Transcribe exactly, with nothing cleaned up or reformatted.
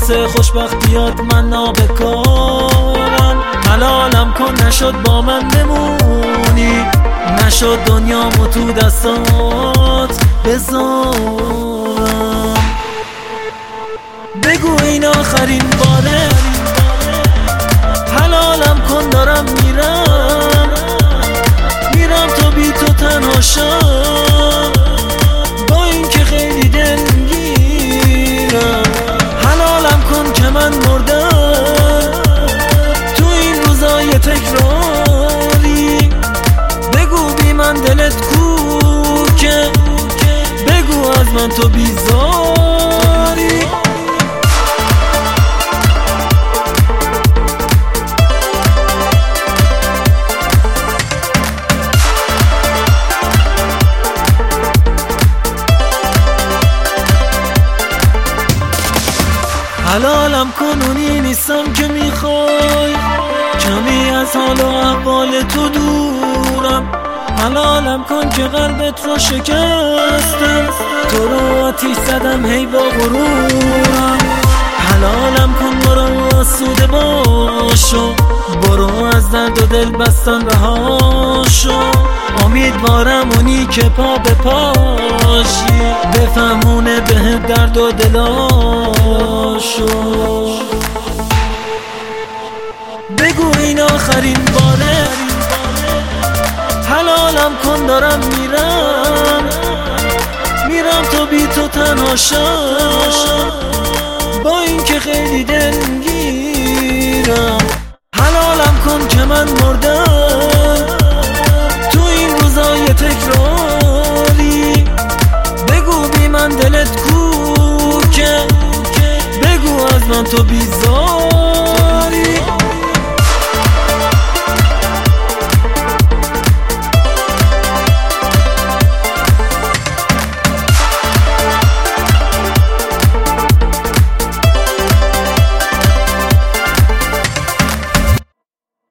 واسه خوشبختیات من نابکارم. حلالم کن نشد با من بمونی، نشد دنیامو تو دستات بذارم. بگو این آخرین باره، حلالم کن دارم میرم، میرم تا بی تو تنها شم، با این که خیلی دلگیرم. حلالم کن که من مردم تو این روزای تکراری، بگو بی من دلت کوکه، بگو از من تو بیزاری. حلالم کن اونی نیستم که میخوای، کمی از حال و احوال تو دورم. حلالم کن که قلبت رو شکستم، تو رو آتیش زدم هی با غرورم. حلالم کن برو آسوده باشو، برو از درد و دل بستن رهاشو. امیدوارم اونی که پا به پاشی بفهمونه به درد و دلاشو. بگو این آخرین باره، حلالم کن دارم میرم، میرم تا بی تو تنها شم، با این که خیلی دلگیرم. حلالم کن که من مردم تو این روزای تکراری، بگو بی من دلت کوکه، بگو از من تو بیزار.